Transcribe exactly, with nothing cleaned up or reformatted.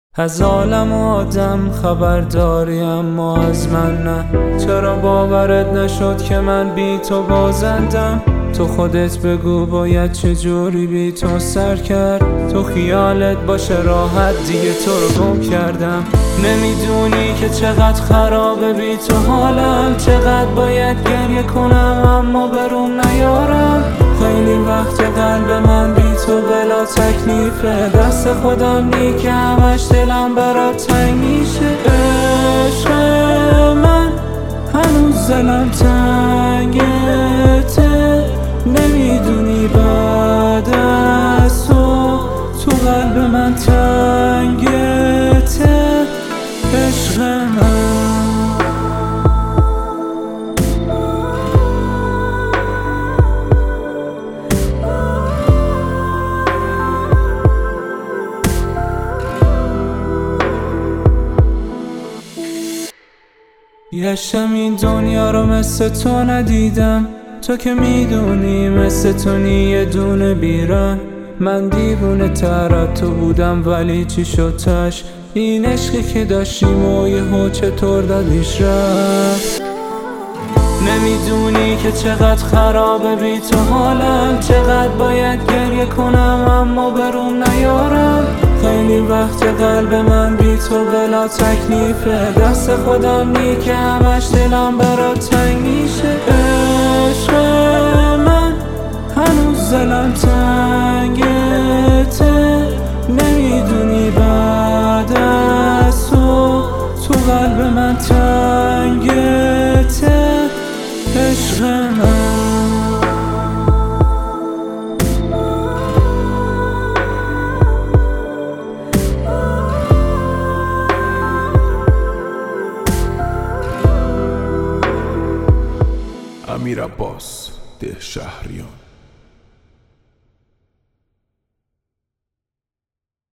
از عالم و آدم خبر داری اما از من نه. چرا باورت نشد که من بی تو بازندم؟ تو خودت بگو باید چجوری بی تو سر کرد؟ تو خیالت باشه راحت دیگه تو رو گم کردم. نمیدونی که چقدر خرابه بی تو حالم، چقدر باید گریه کنم اما بروم نیارم. خیلی وقت قلب من بی تو بلا تکلیفه، دست خودم نی که همش دلم برات تنگ میشه. عشق من هنوز دلم تنگته، نمیدونی بعد از تو تو قلب من تنگته. عشق من یه شم این دنیا رو مثل تو ندیدم، تو که میدونی مثل تو نی یه دونه بیرم. من دیوونه تر از تو بودم ولی چی شد تش؟ این عشقی که داشتیم و یهو چطور دادیش رفت؟ نمیدونی که چقدر خرابه بی تو حالم، چقدر باید گریه کنم اما بروم نیارم. خیلی وقت قلب من بی تو بلا تکلیفه، دست خودم نی که همش دلم برات تنگ میشه. عشق من هنوز دلم تنگته، نمیدونی بعد از تو تو قلب من تنگته. عشق من امیر عباس ده شهریان.